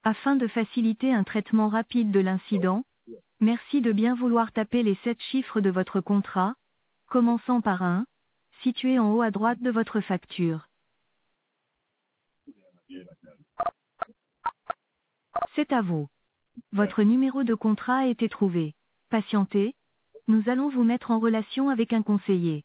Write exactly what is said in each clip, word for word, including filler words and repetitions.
Afin de faciliter un traitement rapide de l'incident, merci de bien vouloir taper les sept chiffres de votre contrat, commençant par un, situé en haut à droite de votre facture. C'est à vous. Votre numéro de contrat a été trouvé. Patientez, nous allons vous mettre en relation avec un conseiller.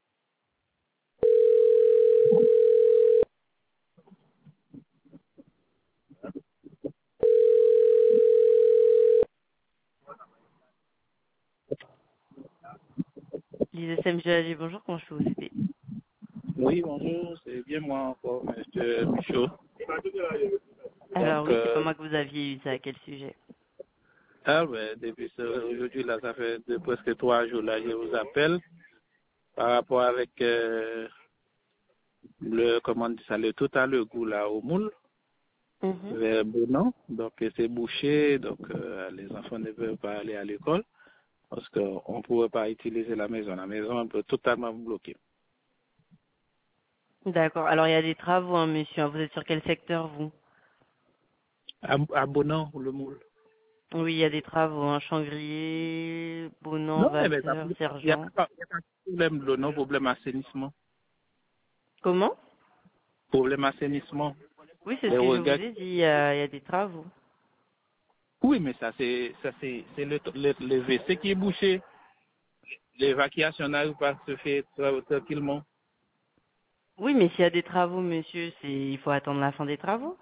Les S M G A G, bonjour, comment je peux vous aider? Oui, bonjour, c'est bien moi encore, monsieur Michaud. Alors Donc, oui, c'est pas euh, moi que vous aviez eu ça, à quel sujet? ah ouais, depuis ce- aujourd'hui, là, ça fait de presque trois jours, là, je vous appelle par rapport avec euh, le, comment on dit ça, le total le goût, là, au moule, Mhm. vers Bonan. Donc, euh, c'est bouché, donc euh, les enfants ne peuvent pas aller à l'école parce qu'on ne pourrait pas utiliser la maison. La maison est un peu totalement bloquée. D'accord, alors il y a des travaux, hein, monsieur, vous êtes sur quel secteur, vous? À, à Bonan, le moule. Oui, il y a des travaux, hein, Changrier, Bonan, Non, mais ça- Vasseur, il n'y a, Sergent. pas il y a pas de problème de l'eau, non, problème assainissement. Comment? Problème assainissement. Oui, c'est ce Les que je vous regards. ai dit, il y a, il y a des travaux. Oui, mais ça c'est ça c'est c'est le, le, le V C qui est bouché. L'évacuation n'arrive pas à se faire tra- tranquillement. Oui, mais s'il y a des travaux, monsieur, c'est il faut attendre la fin des travaux.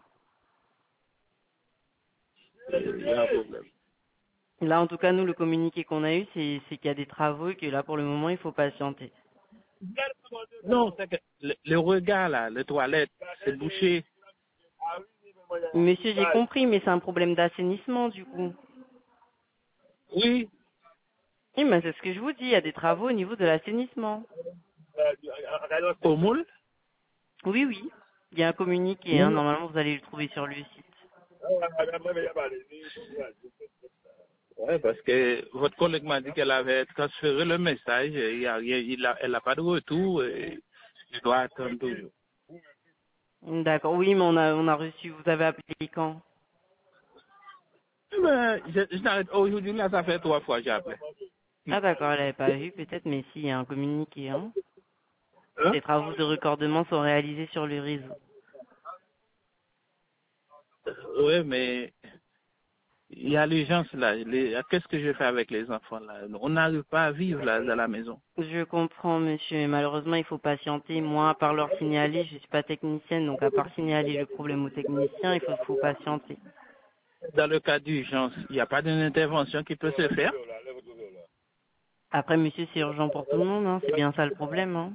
Il y a un problème. Là, en tout cas, nous, le communiqué qu'on a eu, c'est c'est qu'il y a des travaux et que là, pour le moment, il faut patienter. Non, c'est que le, le regard là, les toilettes, c'est bouché. Monsieur, j'ai compris, mais c'est un problème d'assainissement, du coup. Oui. Oui, mais c'est ce que je vous dis, il y a des travaux au niveau de l'assainissement. Au moule. Oui, oui. Il y a un communiqué, hein, Oui. normalement, vous allez le trouver sur le site. Ouais, parce que votre collègue m'a dit qu'elle avait transféré le message. Et il y a rien, il a, elle n'a pas de retour. Et je dois attendre toujours. D'accord, oui, mais on a, on a reçu, vous avez appelé quand? Mais je, je n'arrête- aujourd'hui là, ça fait trois fois que j'ai appelé. Ah d'accord, elle n'avait pas vu, peut-être, mais si, il y a un communiqué, hein. Hein? Les travaux de recordement sont réalisés sur le réseau. Oui, mais il y a l'urgence là. Les- Qu'est-ce que je fais avec les enfants là? On n'arrive pas à vivre là dans la maison. Je comprends, monsieur, mais malheureusement, il faut patienter. Moi, à part leur signaler, je suis pas technicienne, donc à part signaler le problème au technicien, il faut, faut patienter. Dans le cas d'urgence, il n'y a pas d'une intervention qui peut se faire. Après, monsieur, c'est urgent pour tout le monde, hein. C'est bien ça le problème, hein.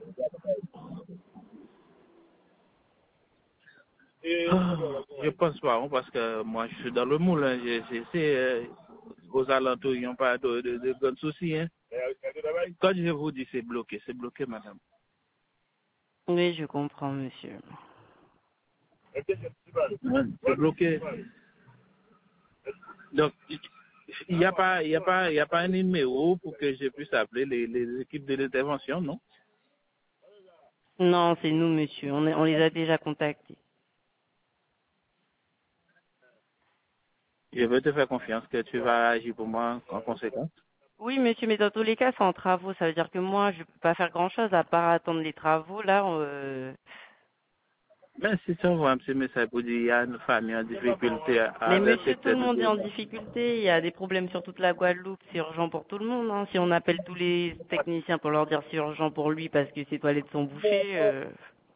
Ah, je pense pas, hein, parce que moi je suis dans le moule. Hein. Je, je sais, euh, aux alentours, ils n'ont pas de, de, de grands soucis. Hein. Quand je vous dis c'est bloqué, c'est bloqué, madame. Oui, je comprends, monsieur. Ouais, c'est bloqué. Donc, il n'y a pas, il y a pas, il y a pas un numéro pour que je puisse appeler les, les équipes de l'intervention, non? Non, c'est nous, monsieur. On, est- on les a déjà contactés. Je vais te faire confiance que tu vas agir pour moi en conséquence. Oui, monsieur, mais dans tous les cas, c'est en travaux. Ça veut dire que moi, je peux pas faire grand-chose à part attendre les travaux. Là, euh, Mais si tu envoies un petit message pour dire qu'il y a une famille en difficulté à, Mais à le monsieur, tout secteur le de monde est en Bourgogne. difficulté. Il y a des problèmes sur toute la Guadeloupe. C'est urgent pour tout le monde, hein. Si on appelle tous les techniciens pour leur dire c'est urgent pour lui parce que ses toilettes sont bouchées. euh,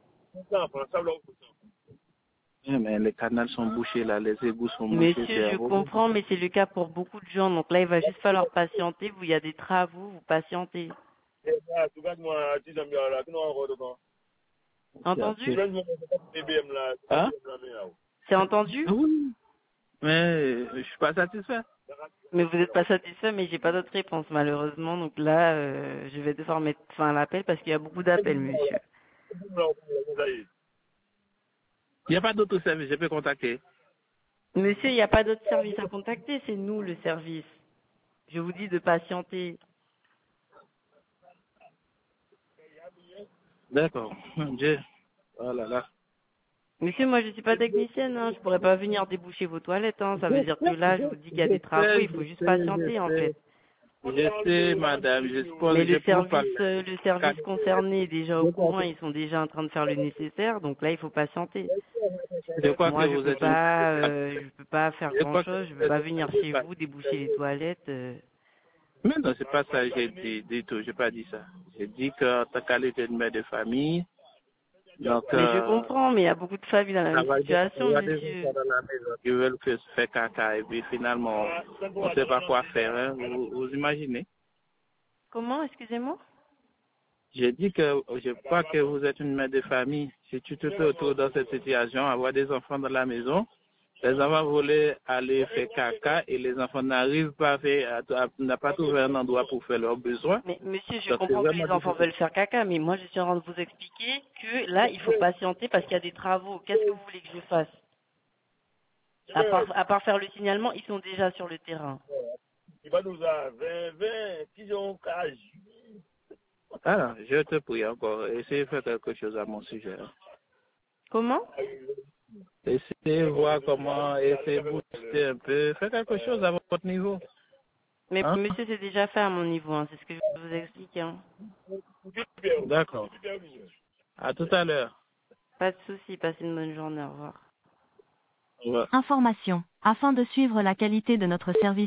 Eh, mais les canaux sont bouchés là, les égouts sont bouchés, Monsieur, c'est un je problème. comprends, mais c'est le cas pour beaucoup de gens. Donc là, il va juste falloir patienter. Vous, il y a des travaux, vous patientez. C'est Entendu? c'est- Hein? C'est entendu? Ah oui. Mais euh, je suis pas satisfait. Mais vous n'êtes pas satisfait, mais j'ai pas d'autre réponse malheureusement. Donc là, euh, je vais devoir mettre fin à l'appel parce qu'il y a beaucoup d'appels, monsieur. Il n'y a pas d'autre service, je peux contacter. Monsieur, il n'y a pas d'autre service à contacter, c'est nous le service. Je vous dis de patienter. D'accord. Mon Dieu. Oh là là. Monsieur, moi je suis pas technicienne, hein. Je pourrais pas venir déboucher vos toilettes, hein. Ça veut dire que là, je vous dis qu'il y a des travaux, il faut juste patienter en fait. Je sais, madame, je suppose Mais que je le peux pas. service, euh, le service concerné est déjà au courant, ils sont déjà en train de faire le nécessaire, donc là il faut patienter. Je crois que Moi je vous peux êtes une. pas, euh, je peux pas faire Je grand crois que chose, je vous peux pas êtes venir chez une. vous déboucher les toilettes. euh. Mais non, c'est pas ça que j'ai dit, du tout, j'ai pas dit ça. J'ai dit que ta qualité de mère de famille, donc, Mais je euh, comprends, mais il y a beaucoup de familles dans la ça même va, il situation, y a des monsieur. enfants dans la maison qui veulent que se faire caca et puis finalement, on ne sait pas quoi faire, hein. Vous, vous imaginez? Comment, excusez-moi? J'ai dit que je crois que vous êtes une mère de famille. Si tu te retrouves dans cette situation, avoir des enfants dans la maison, les enfants voulaient aller faire caca et les enfants n'arrivent pas à faire, à- à- n'a pas trouvé un endroit pour faire leurs besoins. Mais monsieur, je Donc c'est comprends que vraiment les enfants difficile. veulent faire caca, mais moi je suis en train de vous expliquer que là, il faut patienter parce qu'il y a des travaux. Qu'est-ce que vous voulez que je fasse? À part, à part faire le signalement, ils sont déjà sur le terrain. Ah, je te prie encore, essayez de faire quelque chose à mon sujet. Comment? Essayez de voir comment, essayez de booster un peu, faites quelque chose à votre niveau. Mais Hein? monsieur, c'est déjà fait à mon niveau, hein. C'est ce que je vous explique. Hein. D'accord. À tout à l'heure. Pas de souci, passez une bonne journée, au revoir. Au revoir. Information. Afin de suivre la qualité de notre service